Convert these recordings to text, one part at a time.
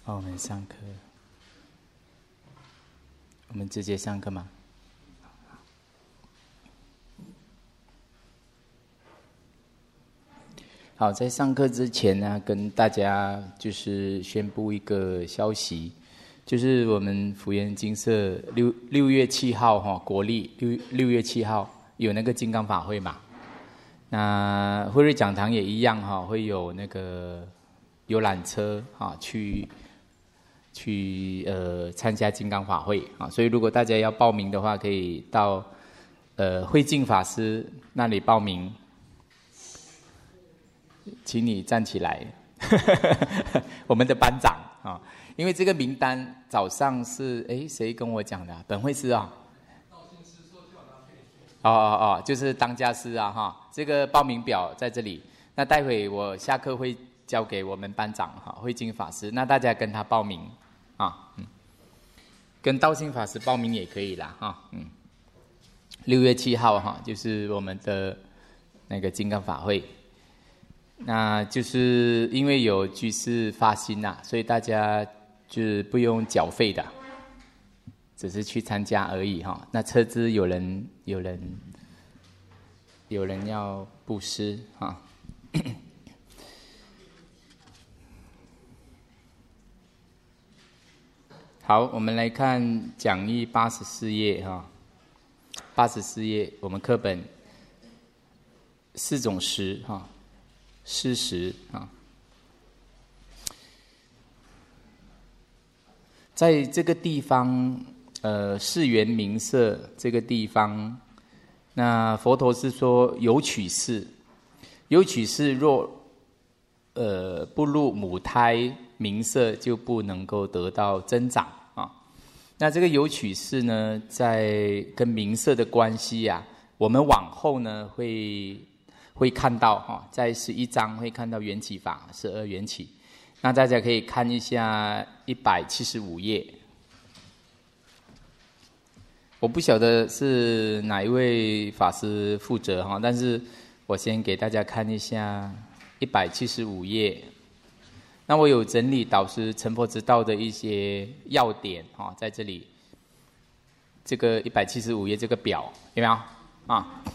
好，我们上课。我们直接上课吗？好，在上课之前呢，跟大家就是宣布一个消息，就是我们福源精舍六月7号哈，国历六月7号有那个金刚法会嘛。那慧瑞讲堂也一样哈，会有那个游览车啊去参加金刚法会啊，所以如果大家要报名的话，可以到慧净法师那里报名，请你站起来，我们的班长啊，因为这个名单早上是谁跟我讲的？本会师啊。就是当家师啊哈，这个报名表在这里。那待会我下课会交给我们班长哈，慧净法师，那大家跟他报名啊，跟道信法师报名也可以啦哈，6月7号哈，就是我们的那个金刚法会。那就是因为有居士发心呐，所以大家就是不用缴费的。只是去参加而已哈。那车资有人要布施哈。好，我们来看讲义84页哈。84页，我们课本4种识哈，施识哈。在这个地方。世缘名色这个地方，那佛陀是说有取世，有取世若不入母胎名色，就不能够得到增长啊。那这个有取世呢，在跟名色的关系啊，我们往后呢会看到哈，在11章会看到缘起法12缘起，那大家可以看一下175页。我不晓得是哪一位法师负责哈，但是我先给大家看一下175页。那我有整理导师成佛之道的一些要点哈，在这里。这个175页这个表有没有啊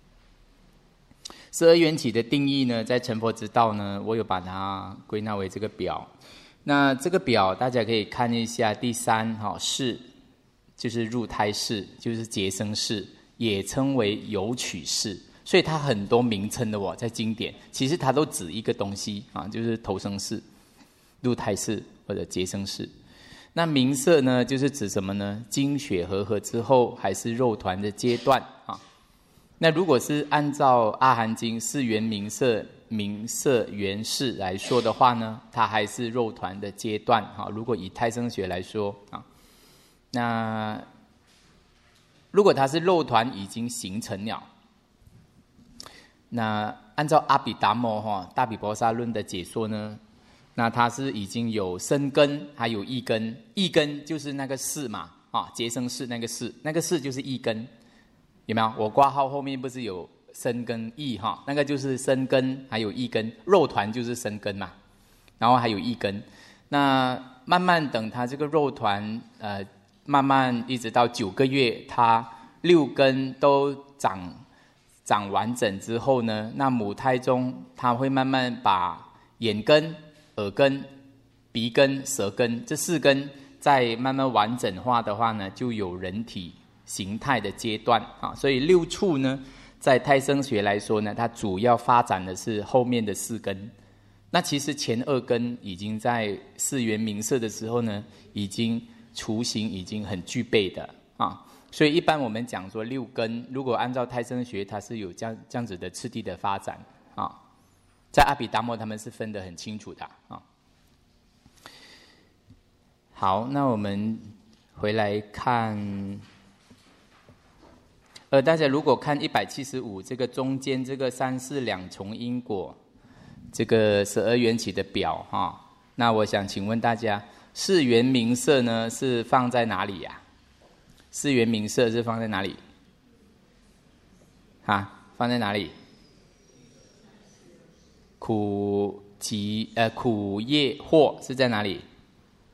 ？12缘起的定义呢，在成佛之道呢，我有把它归纳为这个表。那这个表大家可以看一下第3哈是。就是入胎世，就是结生世，也称为有取世，所以它很多名称的在经典，其实它都指一个东西啊，就是投生世、入胎世或者结生世。那名色呢，就是指什么呢？精血和合之后，还是肉团的阶段啊？那如果是按照《阿含经》四缘名色缘世来说的话呢，它还是肉团的阶段啊。如果以胎生学来说啊。那如果它是肉团已经形成了，那按照阿毗达摩大毗婆沙论的解说呢，那它是已经有生根，还有异根。异根就是那个世嘛结生世那个世，那个世就是异根，有没有？我挂号后面不是有生根异那个就是生根，还有异根。肉团就是生根嘛，然后还有异根。那慢慢等它这个肉团慢慢一直到9个月，它6根都长完整之后呢，那母胎中它会慢慢把眼根、耳根、鼻根、舌根这4根再慢慢完整化的话呢，就有人体形态的阶段啊。所以6处呢，在胎生学来说呢，它主要发展的是后面的4根。那其实前2根已经在世缘名色的时候呢，已经雏形已经很具备的啊，所以一般我们讲说6根，如果按照胎生学，它是有这样子的次第的发展啊，在阿毗达摩他们是分得很清楚的啊。好，那我们回来看，大家如果看175这个中间这个3、4两重因果，这个12缘起的表那我想请问大家。世缘名色呢是放在哪里呀？世缘名色是放在哪里？放在哪里？苦业祸是在哪里？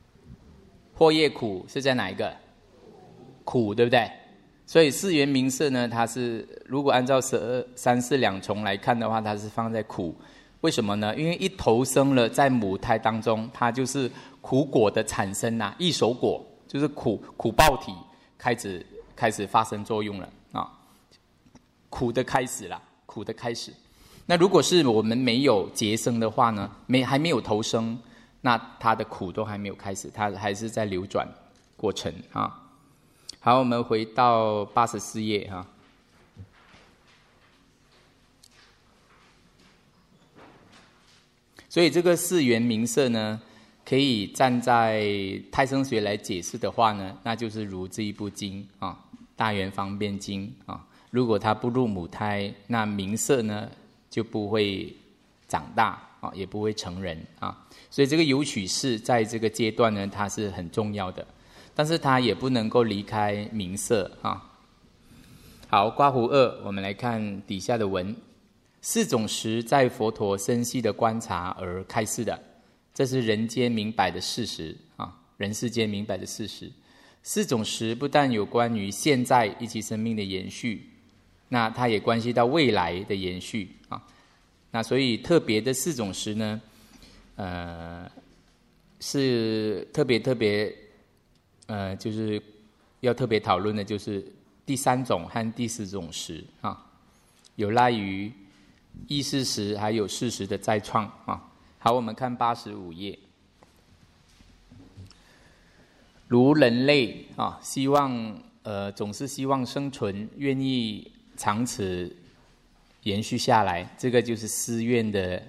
祸业苦是在哪一个？苦，对不对？所以四缘名色呢，它是如果按照三世两重来看的话，它是放在苦。为什么呢？因为一投生了在母胎当中，它就是苦果的产生啊，异熟果就是苦报体开始发生作用了啊，苦的开始了，苦的开始。那如果是我们没有结生的话呢，还没有投生，那它的苦都还没有开始，它还是在流转过程啊。好，我们回到84页哈。所以这个四缘名色呢，可以站在胎生学来解释的话呢，那就是如这一部经啊，《大圆方便经》啊。如果它不入母胎，那名色呢就不会长大啊，也不会成人啊。所以这个有取士在这个阶段呢，它是很重要的，但是它也不能够离开名色啊。好，刮胡2，我们来看底下的文。四种实在佛陀深细的观察而开示的，这是人间明白的事实啊，人世间明白的事实。四种实不但有关于现在一起生命的延续，那它也关系到未来的延续啊。那所以特别的四种实呢，是特别就是要特别讨论的，就是第3种和第4种实啊，有赖于意识实还有事实的再创啊。好，我们看85页。如人类啊，希望总是希望生存，愿意长此延续下来，这个就是思愿的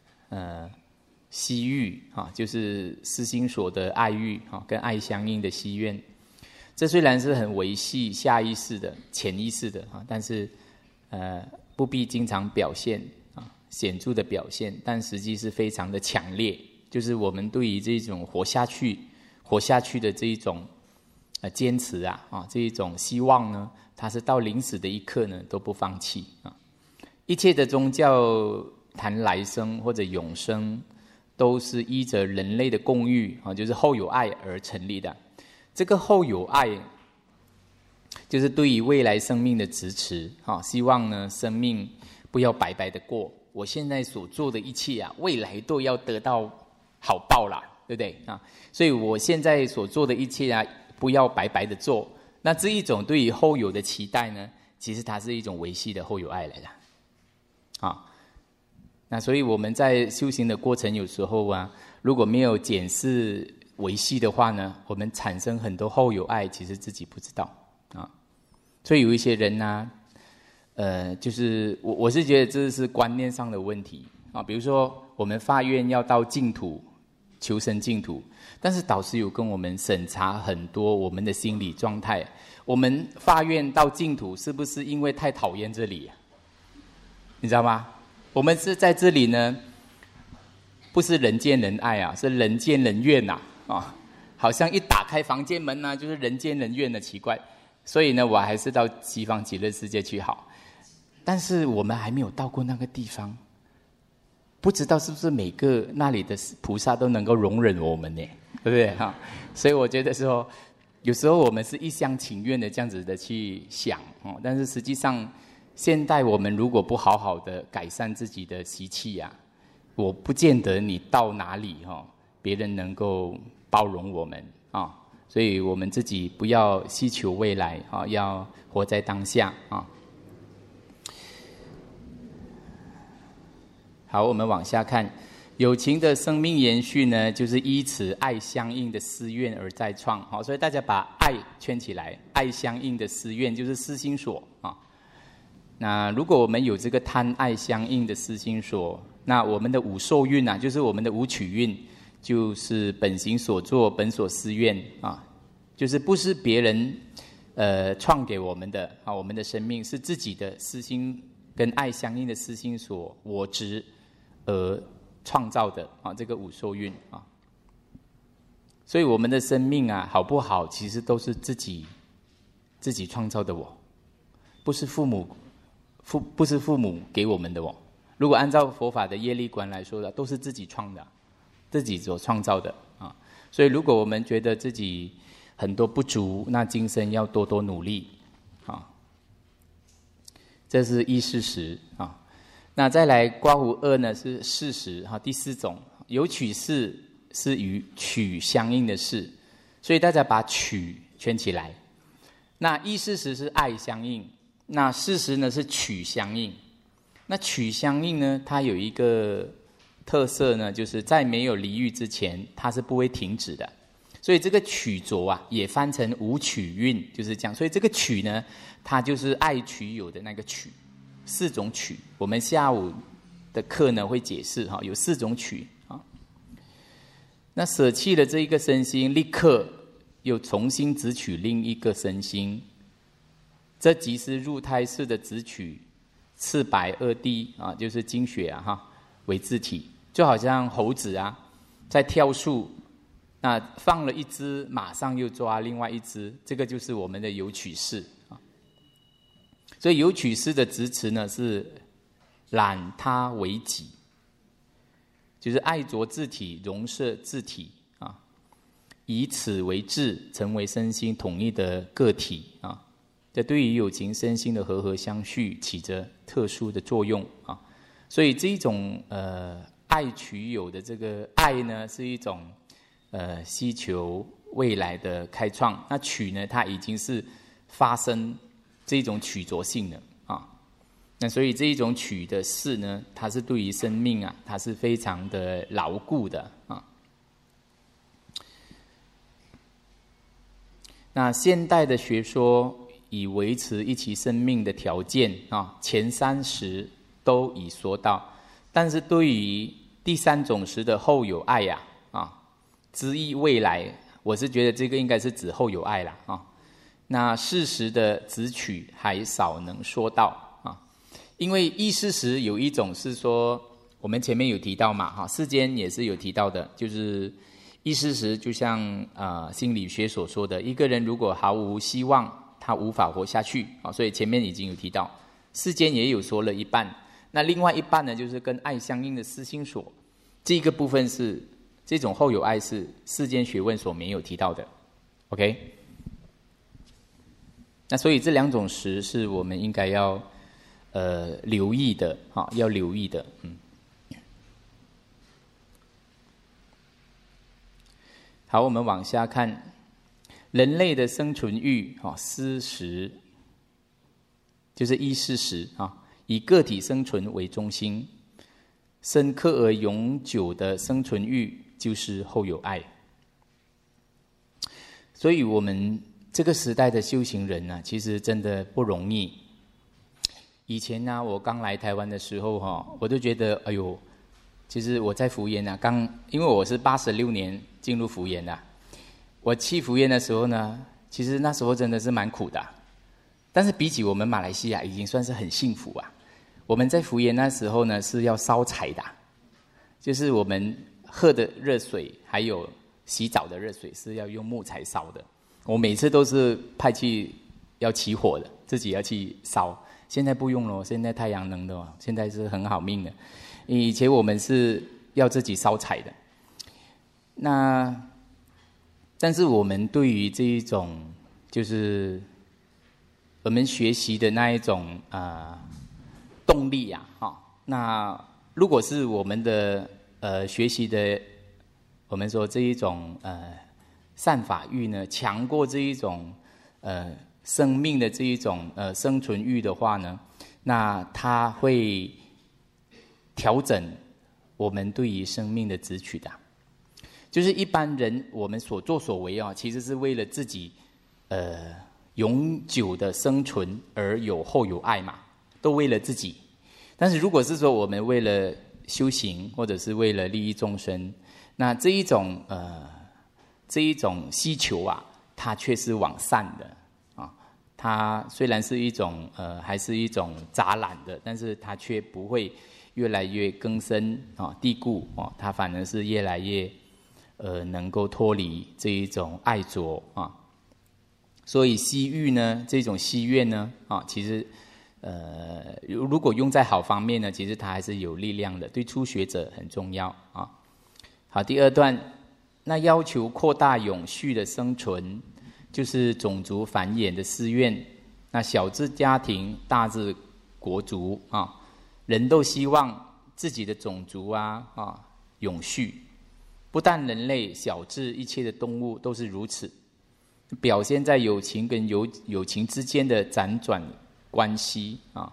希欲啊，就是思心所的爱欲啊，跟爱相应的希愿。这虽然是很维系下意识的、潜意识的啊，但是不必经常表现啊，显著的表现，但实际是非常的强烈。就是我们对于这种活下去的这一种坚持啊，这一种希望呢，它是到临死的一刻呢都不放弃啊。一切的宗教谈来生或者永生，都是依着人类的共欲啊，就是后有爱而成立的。这个后有爱，就是对于未来生命的支持啊，希望呢生命不要白白的过。我现在所做的一切啊，未来都要得到好报啦，对不对啊？所以我现在所做的一切啊，不要白白的做。那这一种对于后有的期待呢，其实它是一种维系的后有爱来的啊。那所以我们在修行的过程，有时候啊，如果没有检视维系的话呢，我们产生很多后有爱，其实自己不知道啊。所以有一些人呢，就是我是觉得这是观念上的问题啊。比如说我们发愿要到净土，求生净土，但是导师有跟我们审查很多我们的心理状态。我们发愿到净土，是不是因为太讨厌这里？你知道吗？我们是在这里呢，不是人见人爱啊，是人见人怨呐啊！好像一打开房间门呢，就是人见人怨的，奇怪。所以呢，我还是到西方极乐世界去好。但是我们还没有到过那个地方，不知道是不是每个那里的菩萨都能够容忍我们呢？对不对哈？所以我觉得说，有时候我们是一厢情愿的这样子的去想哦，但是实际上，现代我们如果不好好的改善自己的习气啊，我不见得你到哪里别人能够包容我们啊。所以我们自己不要希求未来啊，要活在当下啊。好，我们往下看，有情的生命延续呢，就是依此爱相应的思愿而再创。好，所以大家把爱圈起来，爱相应的思愿就是思心所啊。那如果我们有这个贪爱相应的思心所，那我们的五受运啊，就是我们的五取运，就是本行所作，本所思愿啊，就是不是别人创给我们的啊，我们的生命是自己的私心跟爱相应的私心所我执而创造的啊，这个五受运啊。所以我们的生命啊，好不好，其实都是自己创造的我，不是父母给我们的我。如果按照佛法的业力观来说的，都是自己创的，自己所创造的啊。 所以如果我们觉得自己很多不足，那今生要多多努力啊。这是依事实啊。那再来刮胡二呢是事实哈，第四种有取事是与取相应的事，所以大家把取圈起来。那依事实是爱相应，那事实呢是取相应。那取相应呢，它有一个特色呢，就是在没有离欲之前，它是不会停止的。所以这个取着啊，也翻成无取运，就是这样。所以这个取呢，它就是爱取有的那个取。4种取，我们下午的课呢会解释哈，有4种取啊。那舍弃了这一个身心，立刻又重新执取另一个身心，这即是入胎式的执取赤白2滴啊，就是精血啊哈为自体，就好像猴子啊在跳树，那放了一只，马上又抓另外一只，这个就是我们的有取式啊。所以有取式的执持呢是揽他为己，就是爱着自体，容摄自体啊，以此为志，成为身心统一的个体啊。这对于有情身心的和合相续起着特殊的作用啊。所以这种爱取有的这个爱呢，是一种希求未来的开创。那取呢，它已经是发生这种取着性的啊。那所以这一种取的事呢，它是对于生命啊，它是非常的牢固的啊。那现代的学说以维持一期生命的条件啊，前3时都已说到，但是对于第3种时的后有爱呀啊，知意未来，我是觉得这个应该是指后有爱啦啊。那事实的执取还少能说到啊，因为依事实有一种是说，我们前面有提到嘛哈，世间也是有提到的，就是依事实就像心理学所说的，一个人如果毫无希望，他无法活下去啊，所以前面已经有提到，世间也有说了一半，那另外一半呢，就是跟爱相应的思心所，这个部分是这种后有爱是世间学问所没有提到的 ，OK。那所以这2种时是我们应该要留意的哈，要留意的。好，我们往下看，人类的生存欲啊，思时就是依事实啊，以个体生存为中心，深刻而永久的生存欲就是后有爱。所以我们这个时代的修行人呢，其实真的不容易。以前呢，我刚来台湾的时候哈，我都觉得哎呦，其实我在福研啊，因为我是86年进入福研的，我去福研的时候呢，其实那时候真的是蛮苦的，但是比起我们马来西亚，已经算是很幸福啊。我们在福研那时候呢，是要烧柴的，就是我们喝的热水还有洗澡的热水是要用木材烧的。我每次都是派去要起火的，自己要去烧。现在不用了，现在太阳能的，现在是很好命的。以前我们是要自己烧柴的。但是我们对于这一种，就是我们学习的那一种动力啊，那如果是我们的学习的，我们说这一种善法欲呢，强过这一种生命的这一种生存欲的话呢，那它会调整我们对于生命的执取的。就是一般人我们所作所为啊，其实是为了自己永久的生存而有后有爱嘛，都为了自己。但是如果是说我们为了修行，或者是为了利益众生，那这一种需求啊，它却是往善的啊。它虽然是一种还是一种杂染的，但是它却不会越来越根深啊蒂固啊，它反而是越来越能够脱离这一种爱着啊。所以希欲呢，这种希愿呢啊，其实如果用在好方面呢，其实它还是有力量的，对初学者很重要啊。好，第二段， 那要求扩大永续的生存，就是种族繁衍的誓愿。那小至家庭，大至国族啊，人都希望自己的种族永续。不但人类，小至一切的动物都是如此，表现在友情跟友情之间的辗转关系啊。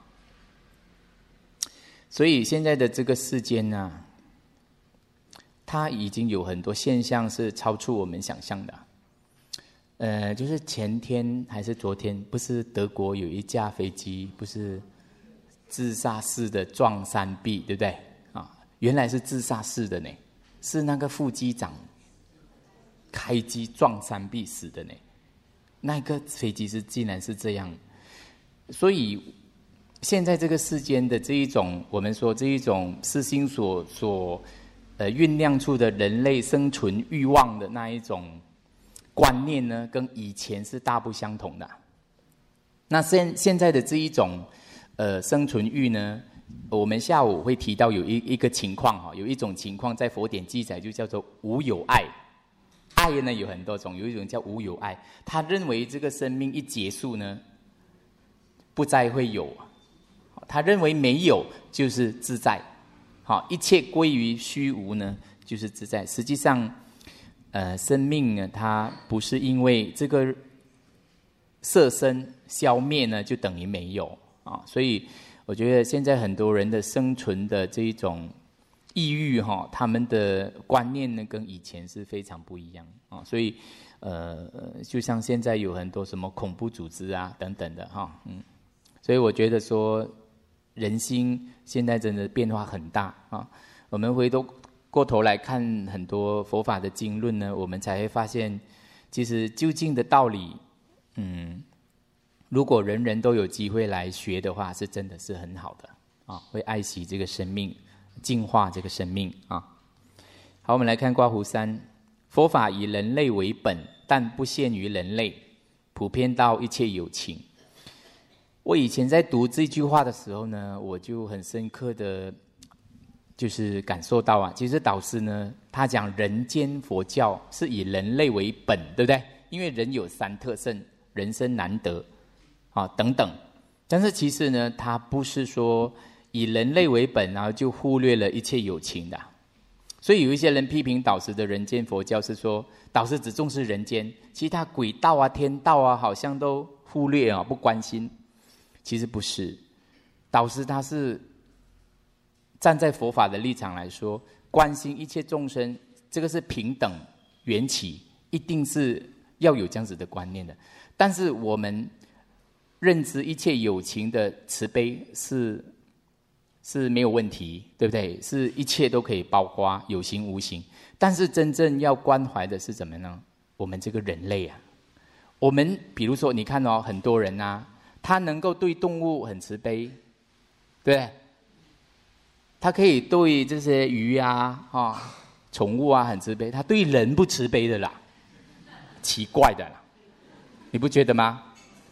所以现在的这个世间呢，它已经有很多现象是超出我们想象的。就是前天还是昨天，不是德国有一架飞机不是自杀式的撞山壁，对不对啊？原来是自杀式的呢，是那个副机长开机撞山壁死的呢。那个飞机竟然是这样，所以现在这个世间的这一种，我们说这一种世心所酝酿出的人类生存欲望的那一种观念呢，跟以前是大不相同的。那现在的这一种生存欲呢，我们下午会提到有一个情况有一种情况在佛典记载，就叫做无有爱。爱呢有很多种，有一种叫无有爱，他认为这个生命一结束呢，不再会有，他认为没有就是自在，一切归于虚无呢就是自在。实际上生命呢，它不是因为这个色身消灭呢就等于没有所以我觉得现在很多人的生存的这一种抑郁他们的观念呢跟以前是非常不一样所以就像现在有很多什么恐怖组织等等的所以我觉得说人心现在真的变化很大我们回过头来看很多佛法的经论呢，我们才会发现其实究竟的道理如果人人都有机会来学的话，是真的是很好的会爱惜这个生命，净化这个生命好，我们来看刮胡3，佛法以人类为本，但不限于人类，普遍到一切有情。我以前在读这句话的时候呢，我就很深刻的就是感受到其实导师呢，他讲人间佛教是以人类为本，对不对？因为人有3特性，人生难得等等。但是其实呢，他不是说以人类为本，然后就忽略了一切有情的。所以有一些人批评导师的人间佛教是说，导师只重视人间，其他鬼道天道好像都忽略不关心。其实不是，导师他是站在佛法的立场来说，关心一切众生，这个是平等缘起，一定是要有这样子的观念的。但是我们认知一切有情的慈悲是没有问题，对不对？是一切都可以包括，有形无形。但是真正要关怀的是怎么呢？我们这个人类我们比如说你看很多人他能够对动物很慈悲，对不对？他可以对这些鱼宠物很慈悲，他对人不慈悲的啦，奇怪的啦，你不觉得吗？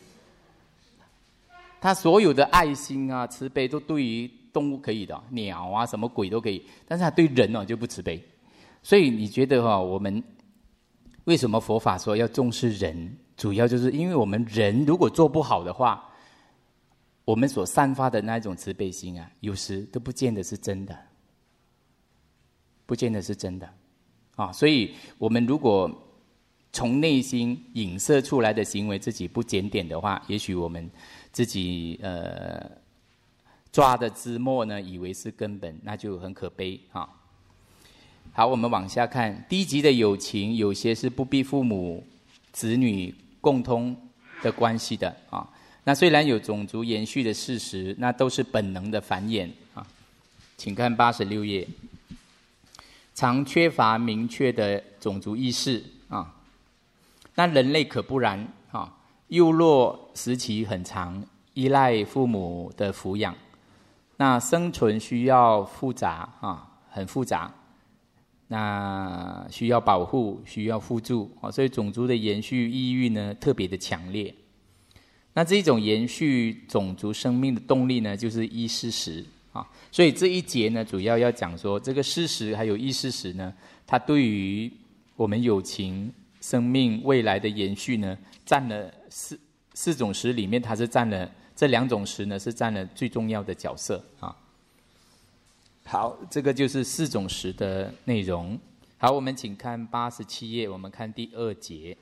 他所有的爱心慈悲都对于动物可以的，鸟什么鬼都可以，但是他对人就不慈悲。所以你觉得我们为什么佛法说要重视人？主要就是因为我们人如果做不好的话，我们所散发的那种慈悲心有时都不见得是真的，不见得是真的所以我们如果从内心影射出来的行为自己不检点的话，也许我们自己抓的枝末呢，以为是根本，那就很可悲好，我们往下看，低级的友情有些是不必父母子女共通的关系的那虽然有种族延续的事实，那都是本能的繁衍请看86页，常缺乏明确的种族意识那人类可不然幼弱时期很长，依赖父母的抚养，那生存需要复杂很复杂，那需要保护，需要互助所以种族的延续意欲呢特别的强烈。那这种延续种族生命的动力呢，就是依事实所以这一节呢，主要要讲说这个事实还有依事实呢，它对于我们有情生命未来的延续呢，占了四种识里面，它是占了这2种识呢，是占了最重要的角色啊。好，这个就是4种识的内容。好，我们请看87页，我们看第2节。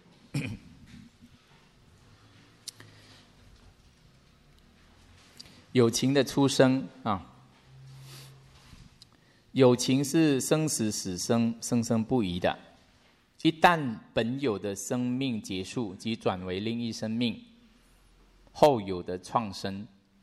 有情的出生啊，有情是生死死生，生生不已的。一旦本有的生命结束，即转为另一生命，后有的创生。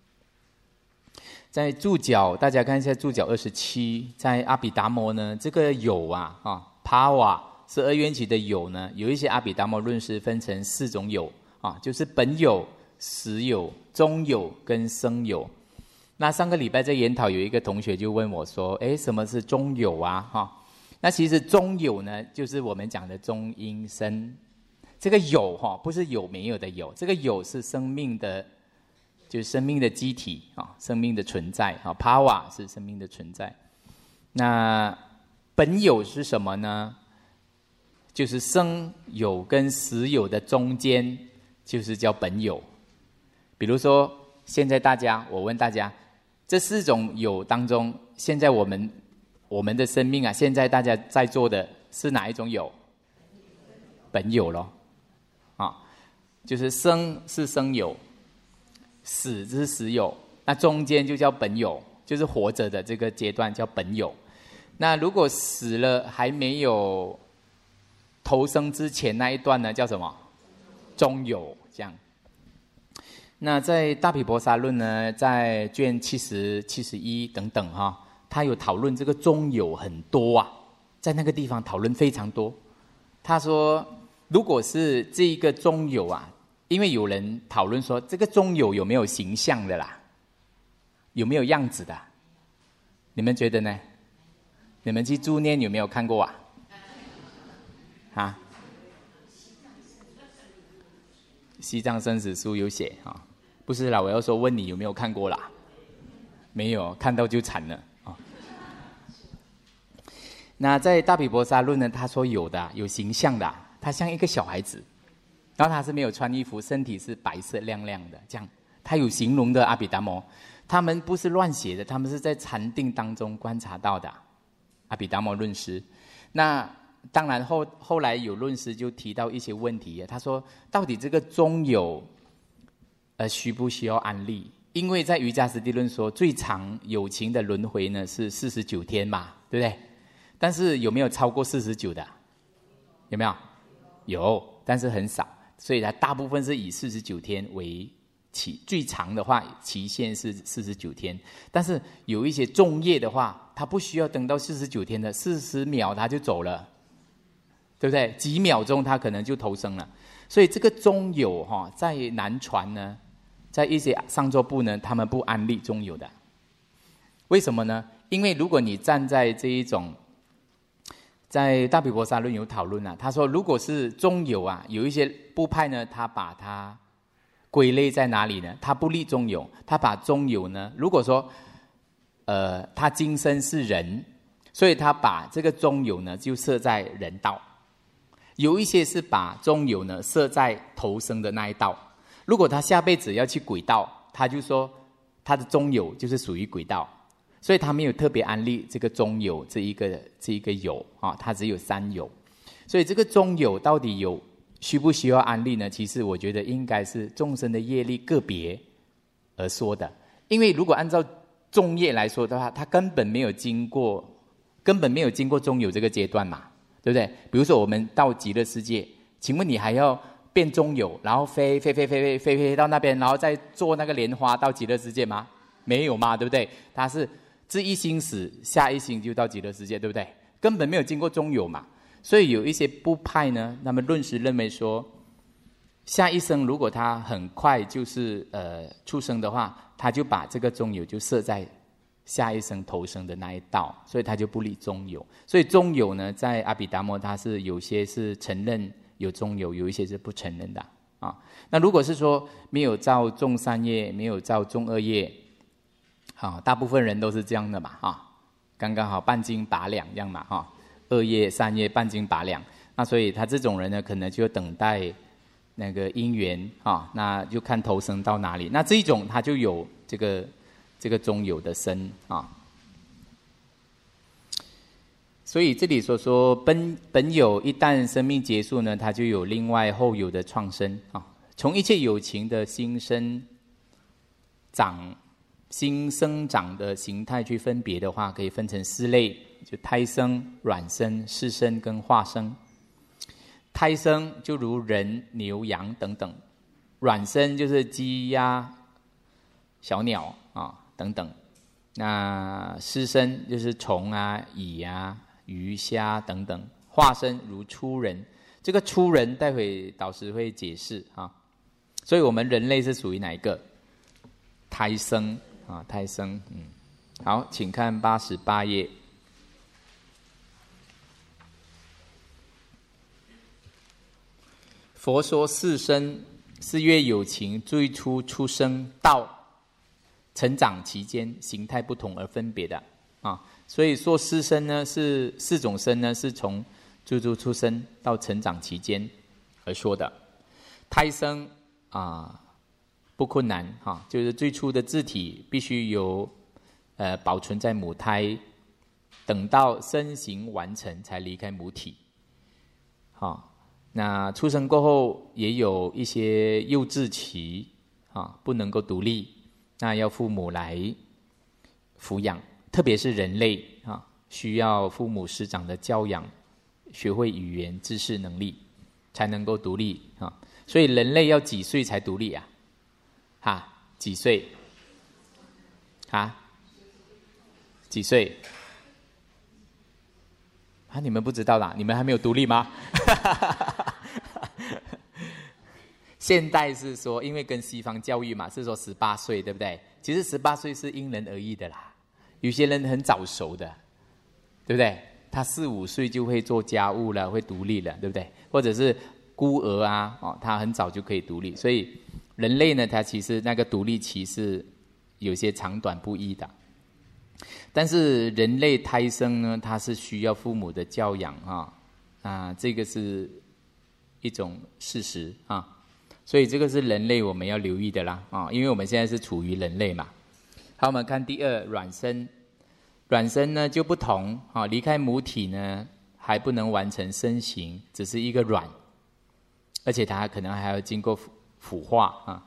在注脚，大家看一下注脚27，在阿毗达摩呢，这个有帕瓦12缘起的有呢，有一些阿毗达摩论师分成4种有啊，就是本有、实有、中有跟生有。那上个礼拜在研讨，有一个同学就问我说：“什么是中有啊？”那其实中有呢，就是我们讲的中阴身。这个有不是有没有的有，这个有是生命的，就是生命的机体生命的存在帕瓦是生命的存在。那本有是什么呢？就是生有跟实有的中间，就是叫本有。比如说，现在我问大家，这4种有当中，现在我们的生命现在大家在座的是哪一种有？本有咯，就是生是生有，死是死有，那中间就叫本有，就是活着的这个阶段叫本有。那如果死了还没有投生之前那一段呢，叫什么？中有，这样。那在大毗婆沙论呢，在卷70、71等等他有讨论这个中有很多在那个地方讨论非常多。他说，如果是这一个中有因为有人讨论说，这个中有没有形象的啦？有没有样子的？你们觉得呢？你们去助念有没有看过西藏生死书有写不是啦，我要说问你有没有看过啦？没有，看到就惨了那在大毗婆沙论呢，他说有的，有形象的，他像一个小孩子，然后他是没有穿衣服，身体是白色亮亮的，这样他有形容的阿毗达摩，他们不是乱写的，他们是在禅定当中观察到的阿毗达摩论师。那当然后来有论师就提到一些问题，他说到底这个中有需不需要安立？因为在瑜伽师地论说，最长有情的轮回呢是49天嘛，对不对？但是有没有超过49的？有没有？有，但是很少，所以它大部分是以49天为最长的话期限是49天，但是有一些重业的话，它不需要等到49天的，40秒它就走了，对不对？几秒钟它可能就投生了。所以这个中有在南传呢，在一些上座部呢，他们不安立中有的。为什么呢？因为如果你站在这一种，在大毗婆沙论有讨论他说如果是中有有一些部派呢，他把它归类在哪里呢？他不立中有，他把中有呢，如果说他今生是人，所以他把这个中有呢就设在人道。有一些是把中有呢设在投生的那一道，如果他下辈子要去鬼道，他就说他的中有就是属于鬼道，所以他没有特别安立这个中有这一个有他只有3有。所以这个中有到底需不需要安立呢？其实我觉得应该是众生的业力个别而说的，因为如果按照众业来说的话，他根本没有经过中有这个阶段嘛，对不对？比如说我们到极乐世界，请问你还要变中有，然后飞到那边，然后再坐那个莲花到极乐世界吗？没有嘛，对不对？他是这一心死，下一心就到极乐世界，对不对？根本没有经过中有嘛。所以有一些部派呢，他们论师认为说，下一生如果他很快就是出生的话，他就把这个中有就设在下一生投生的那一道，所以他就不立中有。所以中有呢，在阿毗达摩他是有些是承认有中有，有一些是不承认的那如果是说没有造众善业，没有造众恶业大部分人都是这样的嘛刚刚好半斤八两这样嘛恶业善业半斤八两。 那所以他这种人呢，可能就等待那个因缘啊，那就看投生到哪里。那这一种他就有这个中有的身啊。所以这里所说本有一旦生命结束呢，它就有另外后有的创生啊。从一切有情的新生长的形态去分别的话，可以分成4类，就胎生、卵生、湿生跟化生。胎生就如人、牛、羊等等，卵生就是鸡、鸭、小鸟啊等等。那湿生就是虫啊、蚁啊、鱼虾等等，化身如出人。这个出人待会导师会解释啊。所以我们人类是属于哪一个？胎生啊，胎生。好，请看88页。佛说4生是越有情最初出生到成长期间形态不同而分别的啊。所以说4生呢是4种生呢，是从最初出生到成长期间而说的。胎生不困难哈，就是最初的自体必须有保存在母胎，等到身形完成才离开母体。好，那出生过后也有一些幼稚期不能够独立，那要父母来抚养，特别是人类需要父母师长的教养，学会语言、知识、能力，才能够独立所以人类要几岁才独立啊？几岁？几岁？你们不知道啦？你们还没有独立吗？现代是说，因为跟西方教育嘛，是说18岁，对不对？其实18岁是因人而异的啦。有些人很早熟的，对不对？他4、5岁就会做家务了，会独立了，对不对？或者是孤儿他很早就可以独立。所以人类呢，他其实那个独立期是有些长短不一的。但是人类胎生呢，他是需要父母的教养这个是一种事实所以这个是人类我们要留意的啦因为我们现在是处于人类嘛。好，我们看第2，卵生。卵生呢就不同离开母体呢还不能完成身形，只是一个卵，而且它可能还要经过孵化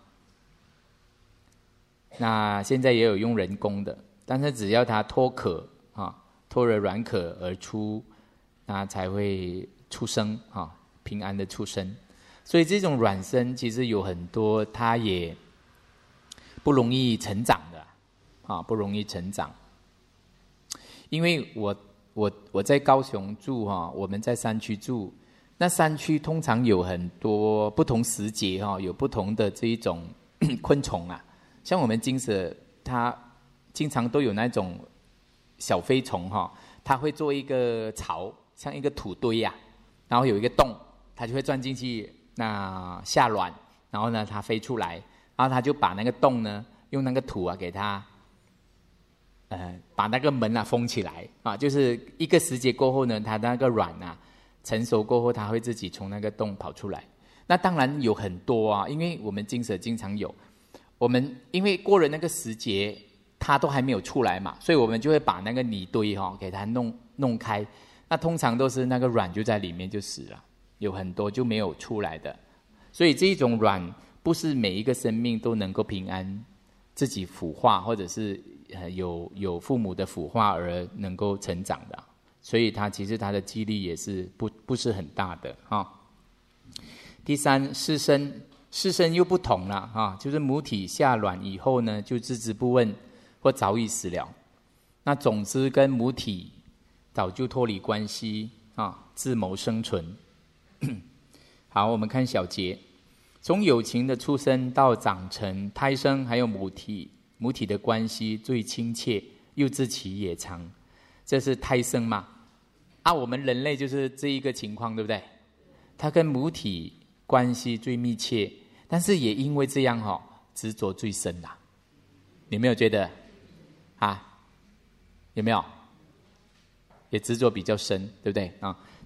那现在也有用人工的，但是只要它脱壳脱了卵壳而出，那才会出生平安的出生。所以这种卵生其实有很多，它也不容易成长的不容易成长。因为我在高雄住我们在山区住，那山区通常有很多不同时节有不同的这一种昆虫像我们金蛇，它经常都有那种小飞虫它会做一个巢，像一个土堆然后有一个洞，它就会钻进去，那下卵，然后呢它飞出来，然后它就把那个洞呢用那个土给它把那个门封起来就是一个时节过后呢，它那个卵成熟过后，它会自己从那个洞跑出来。那当然有很多因为我们金蛇经常有，我们因为过了那个时节，它都还没有出来嘛，所以我们就会把那个泥堆给它弄开。那通常都是那个卵就在里面就死了，有很多就没有出来的。所以这一种卵不是每一个生命都能够平安自己孵化，或者是有父母的孵化而能够成长的，所以其实它的几率也是不是很大的第3，湿生。湿生又不同了就是母体下卵以后呢，就置之不问或早已死了。那种子跟母体早就脱离关系自谋生存。好，我们看小节。从有情的出生到长成胎生，还有母体的关系最亲切，幼稚期也长，这是胎生嘛我们人类就是这一个情况，对不对？它跟母体关系最密切，但是也因为这样执着最深啦。你没有觉得有没有？也执着比较深，对不对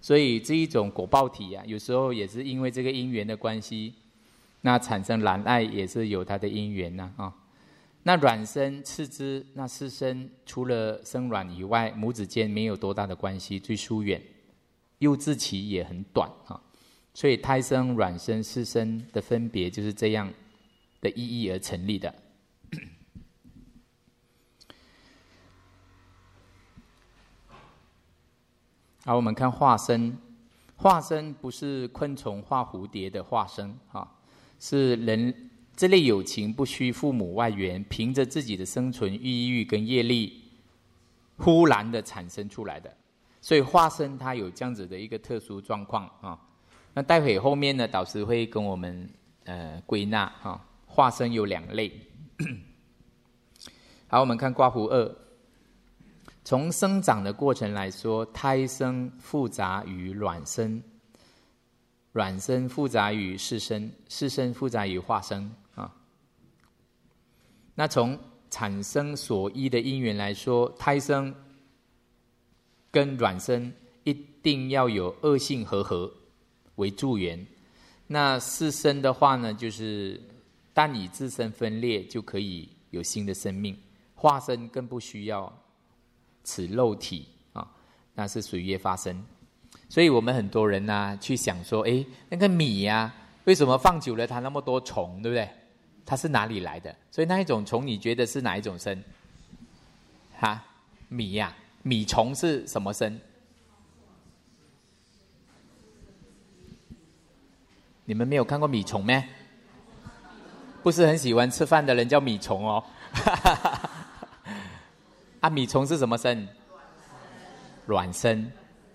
所以这一种果报体啊，有时候也是因为这个因缘的关系，那产生染爱也是有它的因缘呐啊。那卵生次之，那四生除了生卵以外，母子间没有多大的关系，最疏远，幼稚期也很短啊。所以胎生、卵生、四生的分别就是这样的意义而成立的。好，我们看化身。化身不是昆虫化蝴蝶的化身啊，是人这类有情不需父母外援，凭着自己的生存意欲跟业力，忽然的产生出来的。所以化身它有这样子的一个特殊状况啊。那待会后面呢，导师会跟我们归纳啊，化身有2类。好，我们看刮胡2。从生长的过程来说，胎生复杂于卵生，卵生复杂于四生，四生复杂于化生啊。那从产生所依的因缘来说，胎生跟卵生一定要有恶性和合为助缘。那四生的话呢，就是单以自身分裂就可以有新的生命，化生更不需要此肉体啊，那是随业发生。所以我们很多人啊，去想说，哎，那个米啊，为什么放久了它那么多虫，对不对？它是哪里来的？所以那一种虫，你觉得是哪一种生？哈，米呀，米虫是什么生？你们没有看过米虫咩？不是很喜欢吃饭的人叫米虫哦。啊，米虫是什么生？卵生。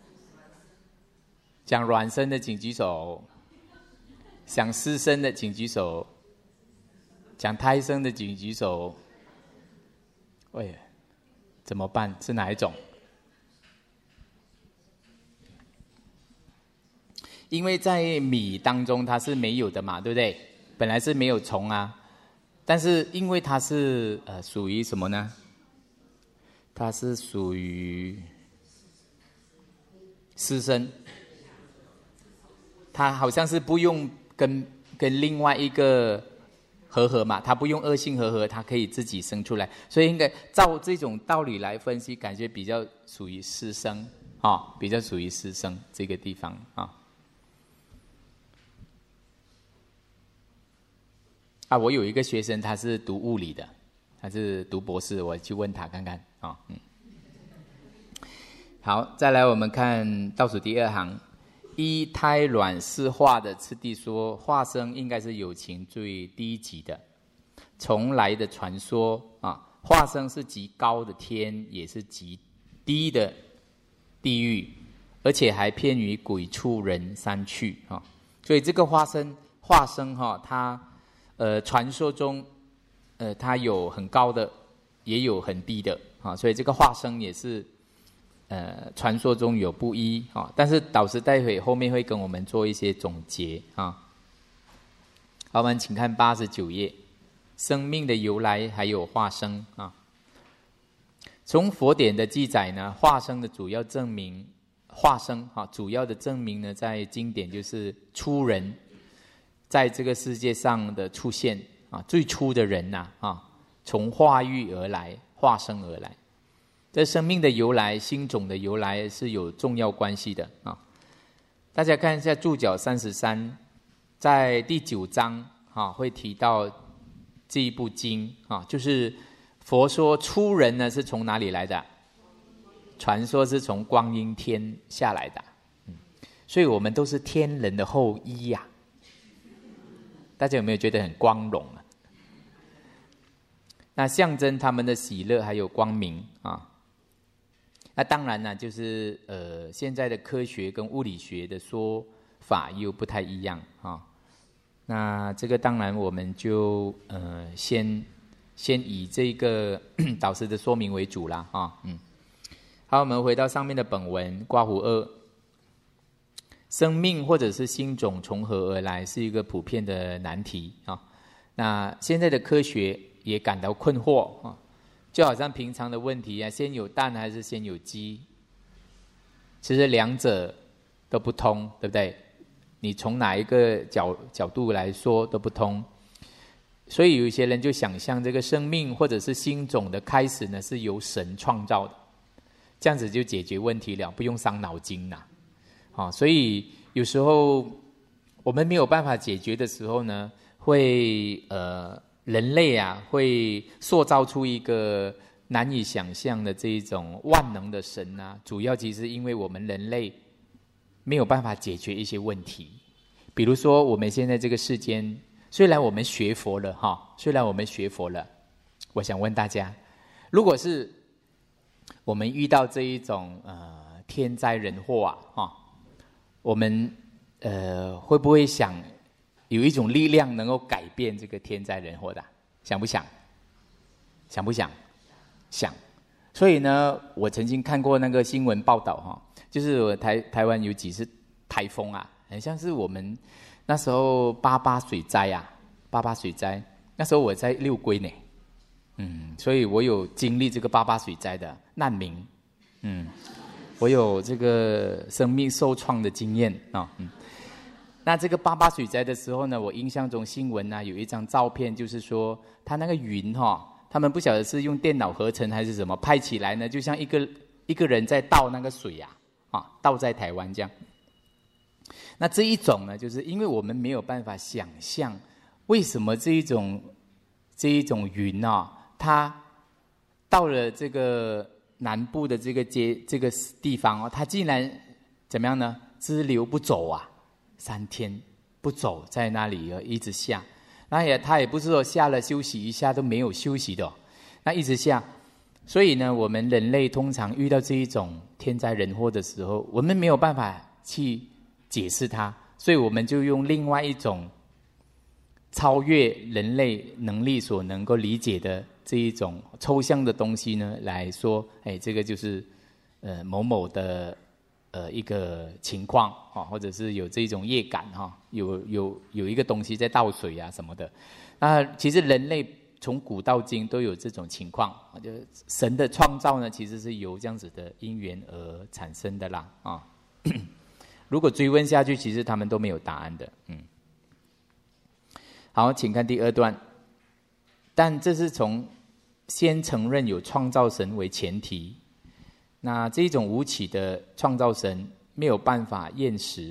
讲卵生的请举手，想湿生的请举手，讲胎生的请举手。喂，怎么办？是哪一种？因为在米当中它是没有的嘛，对不对？本来是没有虫啊，但是因为它是属于什么呢？它是属于湿生，它好像是不用跟另外一个和合嘛，它不用恶性和合，它可以自己生出来，所以应该照这种道理来分析，感觉比较属于湿生啊，比较属于湿生这个地方啊。我有一个学生，他是读物理的，他是读博士，我去问他看看啊。好，再来我们看倒数第2行，依胎卵四化的次第说，化生应该是有情最低级的。从来的传说啊，化生是极高的天，也是极低的地狱，而且还偏于鬼畜人三趣啊。所以这个化生哈，它传说中它有很高的，也有很低的啊，所以这个化生也是传说中有不一啊，但是导师待会后面会跟我们做一些总结啊。好，我们请看89页，生命的由来还有化生啊。从佛典的记载呢，化生的主要证明，化生啊，主要的证明呢，在经典就是初人在这个世界上的出现啊，最初的人呐从化育而来，化生而来。这生命的由来、星种的由来是有重要关系的啊。大家看一下注脚33，在第9章会提到这一部经啊，就是佛说初人呢是从哪里来的？传说是从光阴天下来的，所以我们都是天人的后裔呀。大家有没有觉得很光荣啊？那象征他们的喜乐还有光明啊。那当然呢，就是现在的科学跟物理学的说法又不太一样啊。那这个当然我们就先以这个导师的说明为主啦啊。好，我们回到上面的本文，刮胡2。生命或者是星种从何而来是一个普遍的难题啊。那现在的科学也感到困惑啊，就好像平常的问题啊，先有蛋还是先有鸡？其实两者都不通，对不对？你从哪一个角度来说都不通。所以有一些人就想象这个生命或者是新种的开始呢，是由神创造的，这样子就解决问题了，不用伤脑筋啦。所以有时候我们没有办法解决的时候呢，会人类啊会塑造出一个难以想象的这一种万能的神啊，主要其实因为我们人类没有办法解决一些问题。比如说我们现在这个世间，虽然我们学佛了我想问大家，如果是我们遇到这一种天灾人祸我们会不会想有一种力量能够改变这个天灾人祸的？想不想？想不想？想。所以呢，我曾经看过那个新闻报道就是台湾有几次台风啊，很像是我们那时候88水灾啊，88水灾，那时候我在六龟呢，所以我有经历这个88水灾的难民，我有这个生命受创的经验那这个88水灾的时候呢，我印象中新闻有一张照片，就是说他那个云他们不晓得是用电脑合成还是什么，拍起来呢，就像一个人在倒那个水倒在台湾这样。那这一种呢，就是因为我们没有办法想象，为什么这一种云它到了这个南部的这个地方它竟然怎么样呢？支流不走3天不走，在那里一直下。那它也不是说下了休息一下，都没有休息的那一直下。所以呢，我们人类通常遇到这一种天灾人祸的时候，我们没有办法去解释它，所以我们就用另外一种超越人类能力所能够理解的这一种抽象的东西呢来说，这个就是某某的一个情况或者是有这种业感有一个东西在倒水什么的。那其实人类从古到今都有这种情况，就神的创造呢，其实是由这样子的因缘而产生的啦如果追问下去，其实他们都没有答案的。好，请看第2段。但这是从先承认有创造神为前提，那这种无起的创造神没有办法验实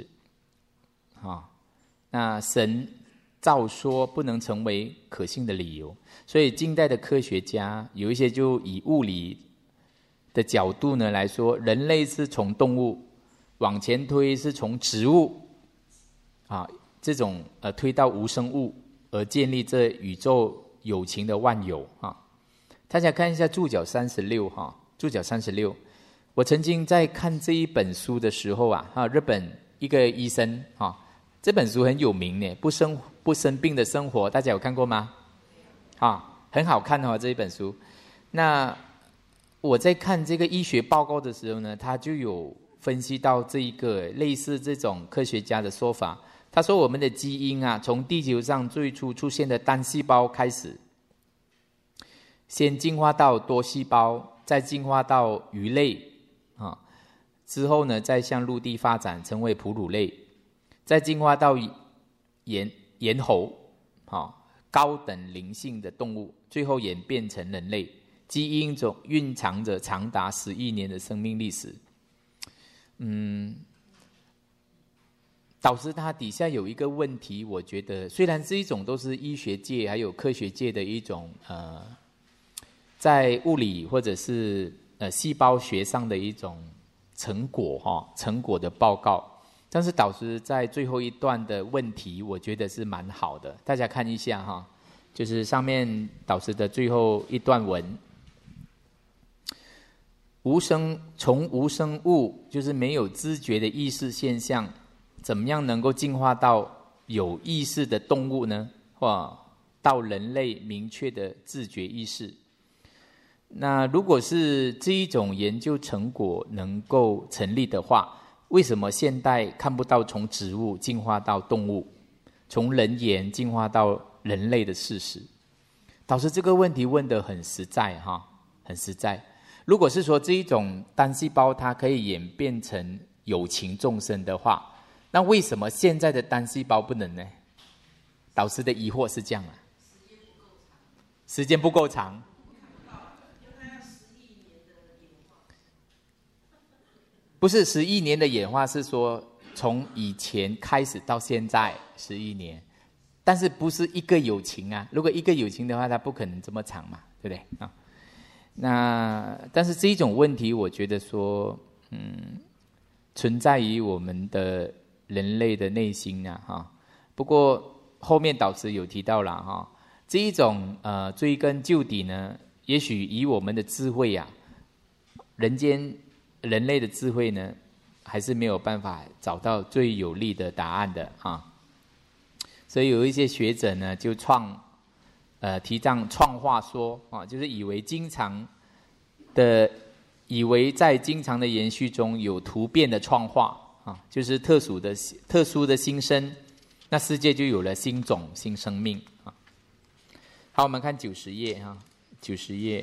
那神照说不能成为可信的理由，所以近代的科学家有一些就以物理的角度呢来说，人类是从动物往前推，是从植物这种推到无生物，而建立这宇宙有情的万有大家看一下注脚36注脚36。我曾经在看这一本书的时候日本一个医生这本书很有名呢，不生病的生活，大家有看过吗？很好看这一本书。那我在看这个医学报告的时候呢，他就有分析到这一个类似这种科学家的说法。他说我们的基因从地球上最初出现的单细胞开始，先进化到多细胞，再进化到鱼类之后呢，再向陆地发展成为哺乳类，再进化到猿猴高等灵性的动物，最后演变成人类。基因中蕴藏着长达10亿年的生命历史。导师他底下有一个问题，我觉得虽然这一种都是医学界还有科学界的一种在物理或者是细胞学上的一种成果的报告，但是导师在最后一段的问题，我觉得是蛮好的，大家看一下就是上面导师的最后一段文。从无生物，就是没有知觉的意识现象，怎么样能够进化到有意识的动物呢？或到人类明确的自觉意识？那如果是这一种研究成果能够成立的话，为什么现代看不到从植物进化到动物，从人猿进化到人类的事实？导师这个问题问得很实在很实在。如果是说这一种单细胞它可以演变成有情众生的话，那为什么现在的单细胞不能呢？导师的疑惑是这样啊，时间不够长。不是10亿年的演化，是说从以前开始到现在10亿年，但是不是一个有情啊？如果一个有情的话，它不可能这么长嘛，对不对啊？那但是这一种问题，我觉得说，存在于我们的人类的内心啊，哈。不过后面导师有提到了哈，这一种追根究底呢，也许以我们的智慧啊，人类的智慧呢，还是没有办法找到最有力的答案的啊。所以有一些学者呢，就提倡创化说啊，就是以为在经常的延续中有突变的创化啊，就是特殊的新生，那世界就有了新种新生命啊。好，我们看90页哈，90页，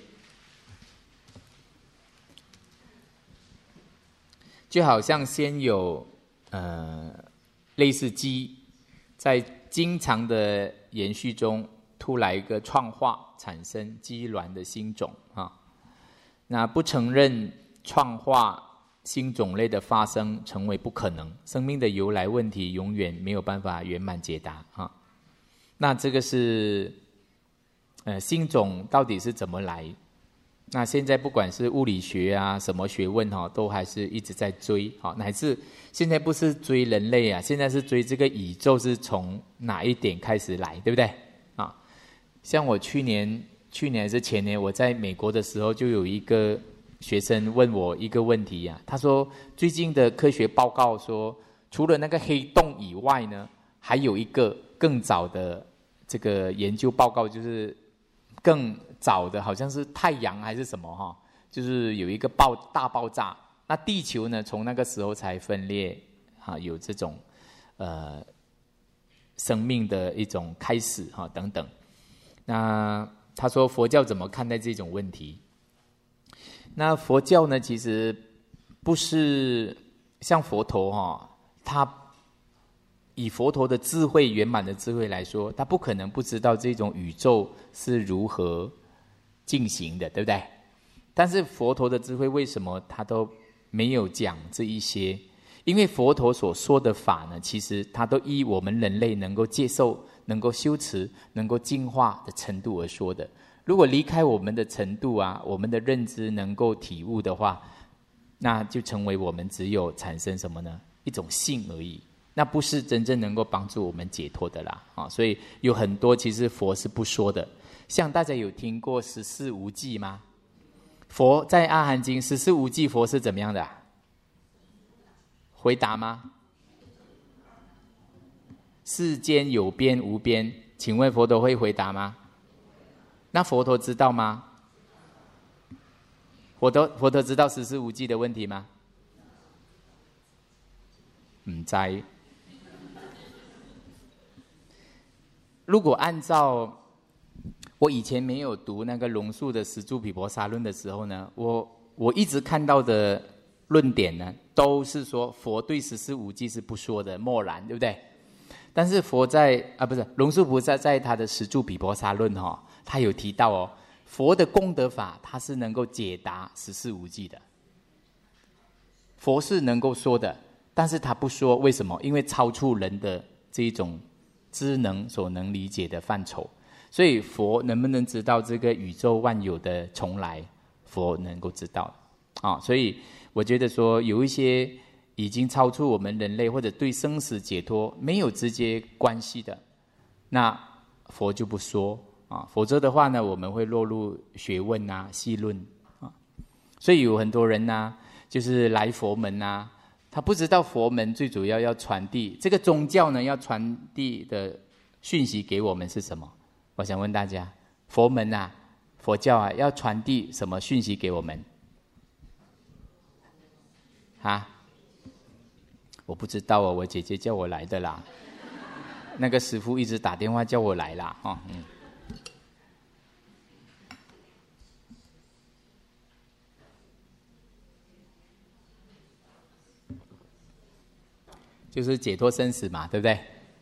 就好像先有类似鸡，在经常的延续中突来一个创化，产生鸡卵的新种啊。那不承认创化新种类的发生成为不可能，生命的由来问题永远没有办法圆满解答啊。那这个是新种到底是怎么来？那现在不管是物理学啊，什么学问哈，都还是一直在追哈，乃至现在不是追人类啊，现在是追这个宇宙是从哪一点开始来，对不对啊？像我去年还是前年，我在美国的时候，就有一个学生问我一个问题啊，他说最近的科学报告说，除了那个黑洞以外呢，还有一个更早的这个研究报告，就是更早的，好像是太阳还是什么哈，就是有一个大爆炸，那地球呢从那个时候才分裂啊，有这种生命的一种开始哈等等。那他说佛教怎么看待这种问题？那佛教呢，其实不是像佛陀哈，他以佛陀的智慧圆满的智慧来说，他不可能不知道这种宇宙是如何进行的，对不对？但是佛陀的智慧为什么他都没有讲这一些？因为佛陀所说的法呢，其实他都依我们人类能够接受、能够修持、能够进化的程度而说的。如果离开我们的程度啊，我们的认知能够体悟的话，那就成为我们只有产生什么呢？一种信而已，那不是真正能够帮助我们解脱的啦啊！所以有很多其实佛是不说的。像大家有听过14无记吗？佛在阿含经14无记，佛是怎么样的啊？回答吗？世间有边无边，请问佛陀会回答吗？那佛陀知道吗？佛陀知道14无记的问题吗？不知道。如果按照我以前没有读那个龙树的十住毗婆沙论的时候呢，我一直看到的论点呢，都是说佛对14无记是不说的，默然，对不对？但是龙树菩萨在他的十住毗婆沙论哈，他有提到哦，佛的功德法他是能够解答14无记的，佛是能够说的，但是他不说，为什么？因为超出人的这一种知能所能理解的范畴，所以佛能不能知道这个宇宙万有的从来，佛能够知道啊。所以我觉得说有一些已经超出我们人类或者对生死解脱没有直接关系的，那佛就不说啊，否则的话呢，我们会落入学问啊、细论啊。所以有很多人呢，就是来佛门啊，他不知道佛门最主要传递这个宗教呢，要传递的讯息给我们是什么？我想问大家，佛门啊、佛教啊，要传递什么讯息给我们？啊？我不知道哦，我姐姐叫我来的啦。那个师父一直打电话叫我来啦，哦， 就是解脱生死嘛，对不对？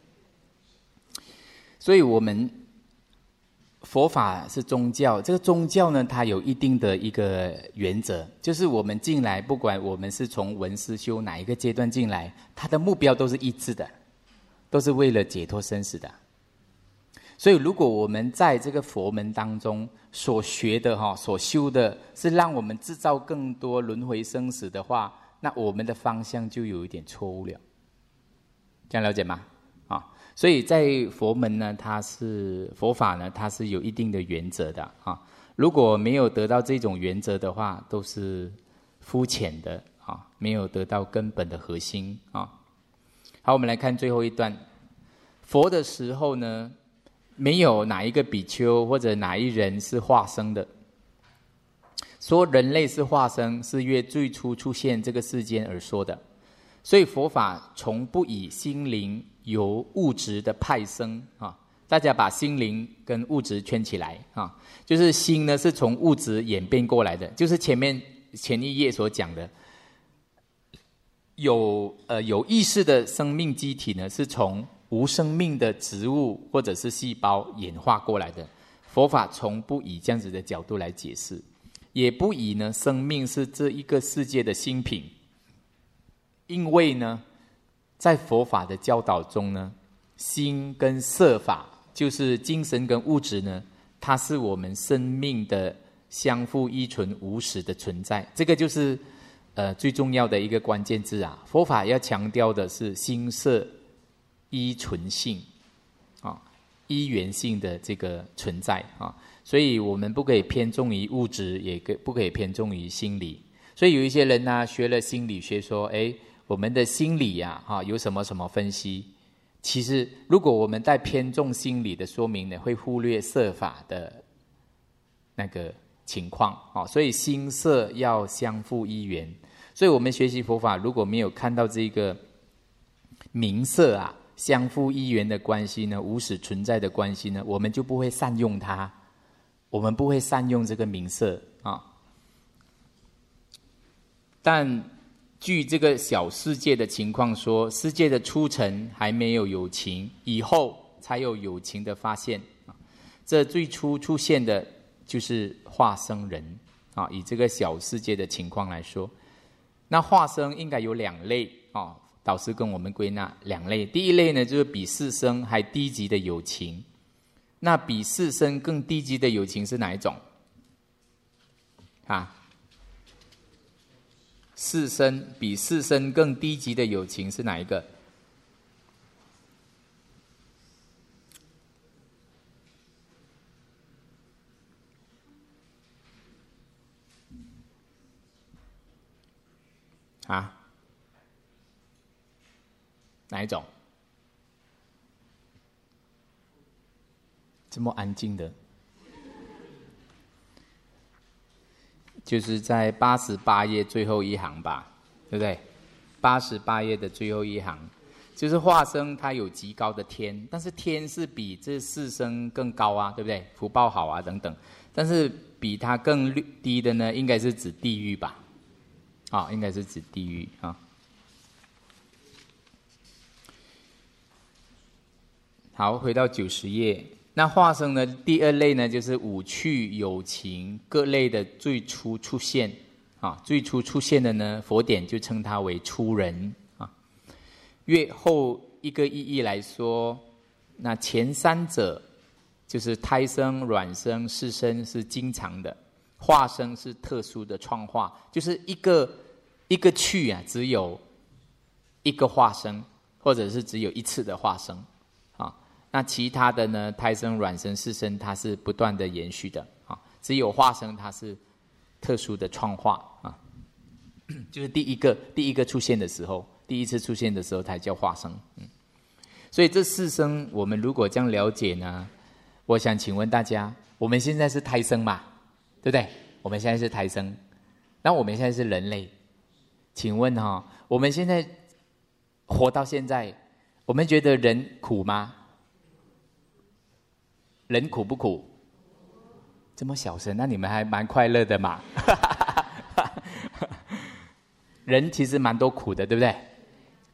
所以我们佛法是宗教，这个宗教呢，它有一定的一个原则，就是我们进来，不管我们是从闻思修哪一个阶段进来，它的目标都是一致的，都是为了解脱生死的。所以如果我们在这个佛门当中所学的所修的是让我们制造更多轮回生死的话，那我们的方向就有一点错误了。这样了解吗？所以在佛门呢，佛法呢，它是有一定的原则的啊。如果没有得到这种原则的话，都是肤浅的啊，没有得到根本的核心啊。好，我们来看最后一段。佛的时候呢，没有哪一个比丘或者哪一人是化生的。说人类是化生，是约最初出现这个世间而说的。所以佛法从不以心灵由物质的派生啊，大家把心灵跟物质圈起来啊，就是心呢是从物质演变过来的，就是前一页所讲的，有意识的生命机体呢是从无生命的植物或者是细胞演化过来的。佛法从不以这样子的角度来解释，也不以呢生命是这一个世界的新品。因为呢，在佛法的教导中呢，心跟色法，就是精神跟物质呢，它是我们生命的相互依存无始的存在。这个就是最重要的一个关键字啊。佛法要强调的是心色依存性啊，依缘性的这个存在啊。所以我们不可以偏重于物质，也不可以偏重于心理。所以有一些人呢，学了心理学说，我们的心理有什么什么分析。其实如果我们在偏重心理的说明呢，会忽略色法的那个情况。所以心色要相互依缘。所以我们学习佛法，如果没有看到这个名色相互依缘的关系呢，无始存在的关系呢，我们就不会善用它，我们不会善用这个名色但据这个小世界的情况说，世界的初层还没有有情，以后才有有情的发现。这最初出现的就是化生人以这个小世界的情况来说，那化生应该有两类导师跟我们归纳两类。第一类呢，就是比四生还低级的有情。那比四生更低级的有情是哪一种比四生更低级的有情是哪一个？哪一种？这么安静的？就是在88页最后一行吧，对不对？88页的最后一行，就是化生它有极高的天，但是天是比这四生更高对不对？福报好等等，但是比它更低的呢，应该是指地狱吧？应该是指地狱好，回到90页。那化生呢，第二类呢，就是五趣有情各类的最初出现最初出现的呢，佛典就称它为初人越后一个意义来说，那前三者就是胎生、卵生、世生是经常的，化生是特殊的创化，就是一个趣只有一个化生，或者是只有一次的化生那其他的呢，胎生、卵生、世生，它是不断的延续的只有化生它是特殊的创化就是第一个出现的时候，第一次出现的时候才叫化生所以这四生我们如果这样了解呢，我想请问大家，我们现在是胎生嘛，对不对？我们现在是胎生，那我们现在是人类，请问我们现在活到现在，我们觉得人苦吗？人苦不苦？这么小声，那你们还蛮快乐的嘛人其实蛮多苦的，对不对？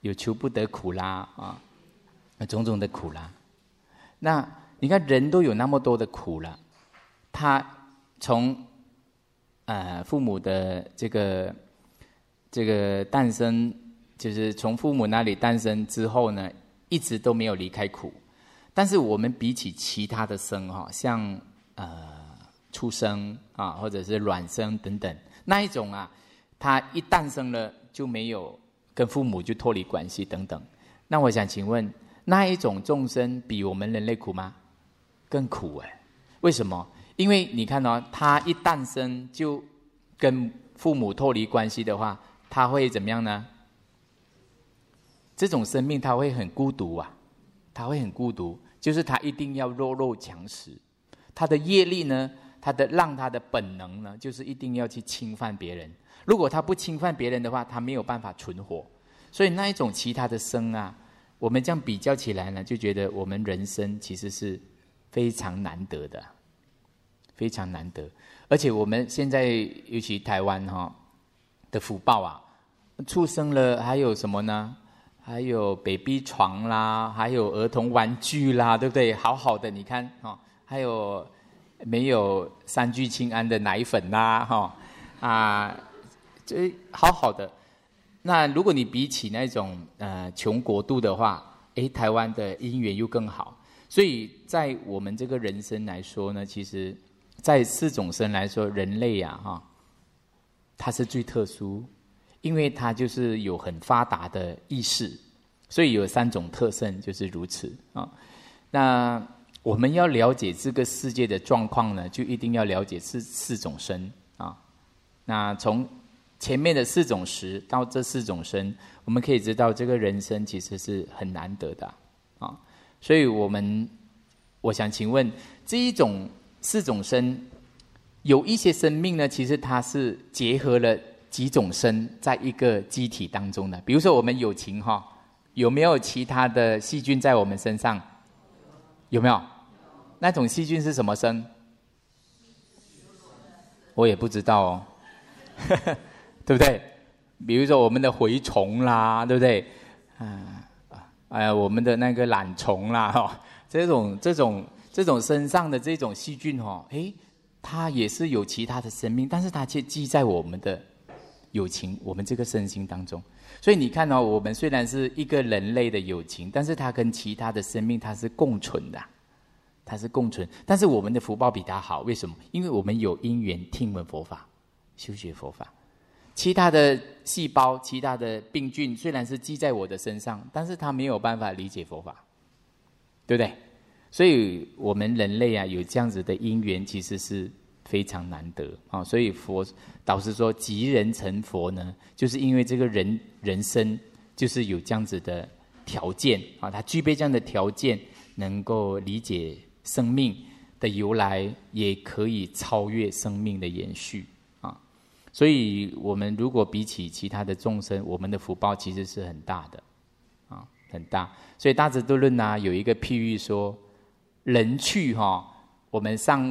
有求不得苦啦啊，种种的苦啦。那你看人都有那么多的苦了，他从父母的这个诞生，就是从父母那里诞生之后呢，一直都没有离开苦。但是我们比起其他的生哈，像出生啊，或者是卵生等等那一种啊，他一诞生了就没有跟父母就脱离关系等等。那我想请问，那一种众生比我们人类苦吗？更苦哎！为什么？因为你看哦，他一诞生就跟父母脱离关系的话，他会怎么样呢？这种生命他会很孤独啊，他会很孤独，就是他一定要弱肉强食。他的业力呢，让他的本能呢，就是一定要去侵犯别人。如果他不侵犯别人的话，他没有办法存活。所以那一种其他的生啊，我们这样比较起来呢，就觉得我们人生其实是非常难得的，非常难得。而且我们现在尤其台湾的福报啊，出生了还有什么呢？还有 baby 床啦，还有儿童玩具啦，对不对？好好的，你看还有没有三聚氰胺的奶粉啦，这好好的。那如果你比起那种穷国度的话，台湾的因缘又更好。所以在我们这个人生来说呢，其实在四种生来说，人类啊它是最特殊，因为它就是有很发达的意识，所以有3种特性就是如此啊。那我们要了解这个世界的状况呢，就一定要了解四种生啊。那从前面的4种识到这4种生，我们可以知道这个人生其实是很难得的啊。所以我想请问，这一种4种生，有一些生命呢，其实它是结合了几种生在一个机体当中的。比如说我们有情有没有其他的细菌在我们身上？有没有？那种细菌是什么生？我也不知道哦，对不对？比如说我们的蛔虫啦，对不对？我们的那个懒虫啦，这种身上的这种细菌它也是有其他的生命，但是它却记在我们的有情，我们这个身心当中。所以你看我们虽然是一个人类的有情，但是它跟其他的生命它是共存的，它是共存。但是我们的福报比它好，为什么？因为我们有因缘听闻佛法，修学佛法。其他的细胞、其他的病菌虽然是记在我的身上，但是它没有办法理解佛法，对不对？所以我们人类有这样子的因缘，其实是非常难得啊。所以导师说，即人成佛呢，就是因为这个人生就是有这样子的条件啊，他具备这样的条件，能够理解生命的由来，也可以超越生命的延续。所以我们如果比起其他的众生，我们的福报其实是很大的很大。所以大智度论有一个譬喻说，人去我们上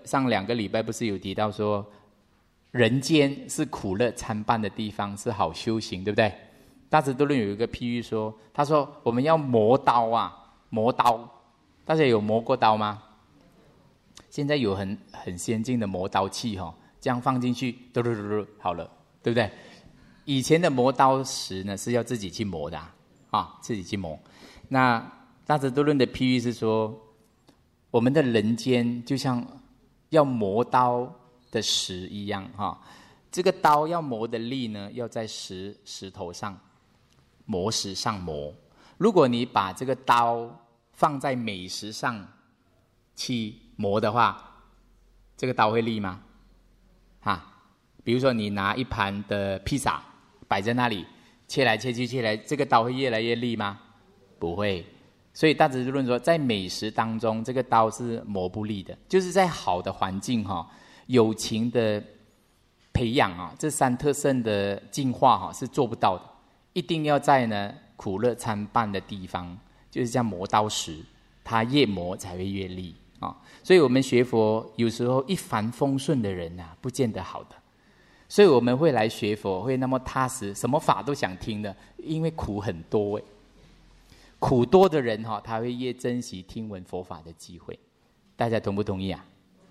2个礼拜不是有提到说，人间是苦乐参半的地方，是好修行，对不对？大智度论有一个譬喻说，他说我们要磨刀磨刀，大家有磨过刀吗？现在有很先进的磨刀器这样放进去，嘟嘟嘟嘟好了，对不对？以前的磨刀石呢是要自己去磨的自己去磨。那大智度论的譬喻是说，我们的人间就像要磨刀的石一样这个刀要磨的力呢，要在石头上磨石上磨。如果你把这个刀放在美石上去磨的话，这个刀会利吗？比如说你拿一盘的披萨摆在那里，切来切去切来，这个刀会越来越利吗？不会。所以大智度论说，在美食当中，这个刀是磨不利的，就是在好的环境友情的培养这3特性的进化是做不到的，一定要在呢苦乐参半的地方，就是像磨刀石，它越磨才会越利所以我们学佛有时候一帆风顺的人不见得好的。 所以我们会来学佛，会那么踏实，什么法都想听的，因为苦很多哎。苦多的人哈，他会越珍惜听闻佛法的机会。大家同不同意啊？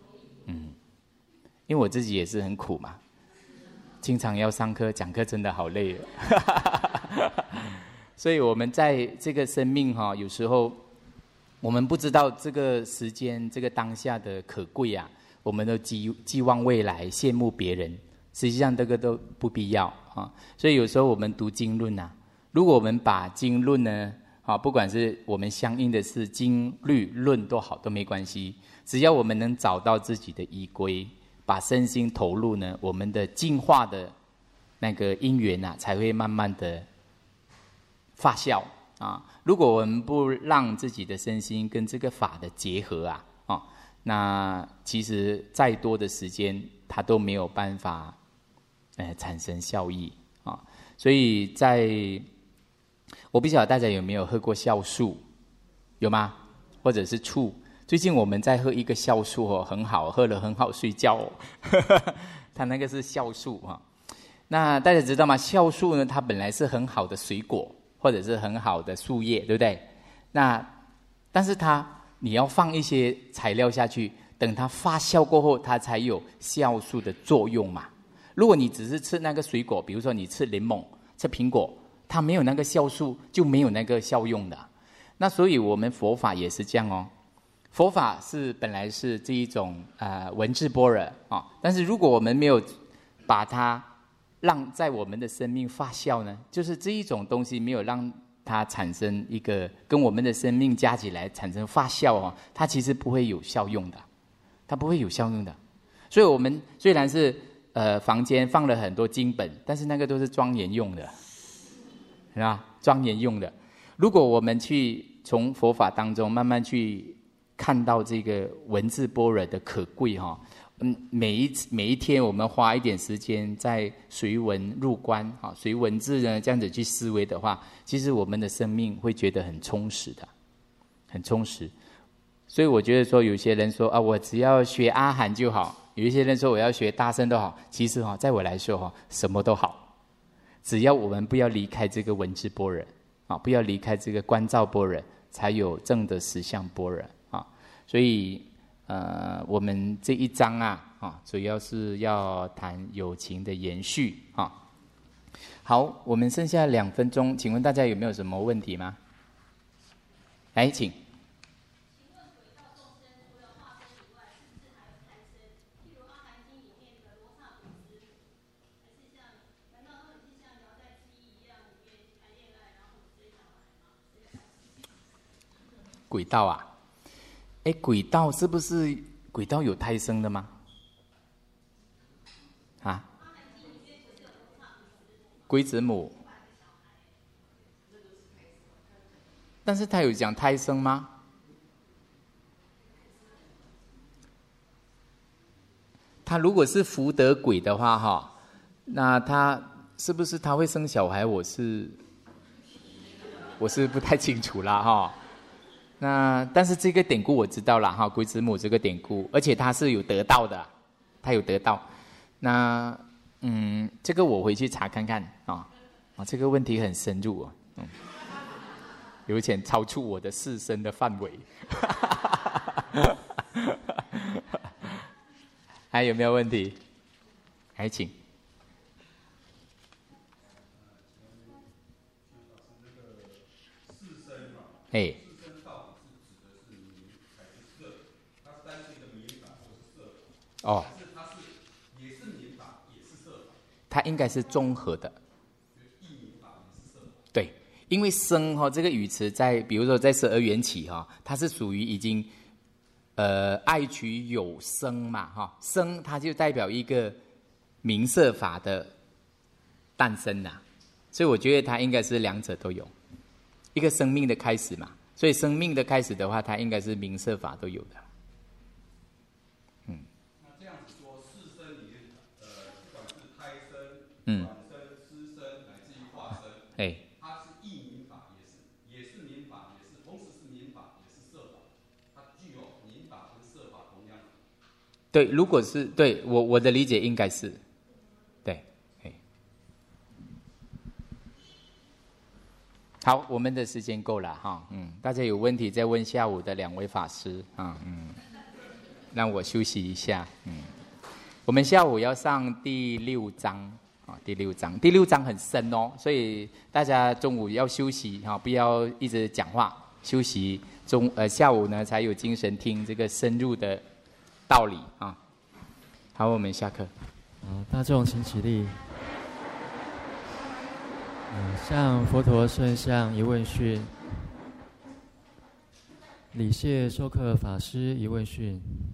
因为我自己也是很苦嘛，经常要上课讲课，真的好累了。所以我们在这个生命哈，有时候我们不知道这个时间、这个当下的可贵啊，我们都寄望未来，羡慕别人，实际上这个都不必要啊。所以有时候我们读经论啊，如果我们把经论呢，不管是我们相应的是经律论都好，都没关系，只要我们能找到自己的依归，把身心投入呢，我们的进化的那个因缘啊，才会慢慢的发酵啊。如果我们不让自己的身心跟这个法的结合啊，那其实再多的时间，它都没有办法产生效益啊。所以我不晓得大家有没有喝过酵素，有吗？或者是醋？最近我们在喝一个酵素哦，很好，喝了很好睡觉哦。它那个是酵素哈。那大家知道吗？酵素呢，它本来是很好的水果，或者是很好的树叶，对不对？但是你要放一些材料下去，等它发酵过后，它才有酵素的作用嘛。如果你只是吃那个水果，比如说你吃柠檬、吃苹果，它没有那个酵素，就没有那个效用的。那所以我们佛法也是这样哦。佛法本来是这一种文字般若啊，但是如果我们没有把它让在我们的生命发酵呢，就是这一种东西没有让它产生一个跟我们的生命加起来产生发酵哦，它其实不会有效用的，它不会有效用的。所以我们虽然是房间放了很多经本，但是那个都是庄严用的，是吧？庄严用的。如果我们去从佛法当中慢慢去看到这个文字般若的可贵哈，每一天我们花一点时间在随文入观啊，随文字呢这样子去思维的话，其实我们的生命会觉得很充实的，很充实。所以我觉得说，有些人说啊，我只要学阿含就好；有一些人说我要学大乘都好。其实在我来说什么都好，只要我们不要离开这个文字般若啊，不要离开这个观照般若，才有正的实相般若啊。所以我们这一章主要是要谈有情的延续啊。好，我们剩下2分钟，请问大家有没有什么问题吗？来，请。轨道啊？轨道是不是轨道有胎生的吗？啊？龟子母，但是他有讲胎生吗？他如果是福德鬼的话那他是不是他会生小孩？我是不太清楚啦但是这个典故我知道了龟子母这个典故，而且他是有得到的，他有得到。那这个我回去查看看这个问题很深入有点超出我的视身的范围。还有没有问题？还请。它应该是综合的。对，因为生这个语词比如说在12缘起它是属于已经爱取有生嘛生它就代表一个名色法的诞生所以我觉得它应该是两者都有，一个生命的开始嘛，所以生命的开始的话，它应该是名色法都有的。 那这样子说，四生里面不管是胎生、卵生、湿生，乃至于化生，它是异名法，也是名法，同时是名法，也是色法，它具有名法跟色法同样。 对，如果是对我的理解应该是，对。 好，我们的时间够了哈，大家有问题再问下午的2位法师啊，让我休息一下，我们下午要上第6章啊，第6章很深哦，所以大家中午要休息哈，不要一直讲话，休息下午呢才有精神听这个深入的道理啊。好，我们下课。 大众请起立。向佛陀圣像一问讯，礼谢授课法师一问讯。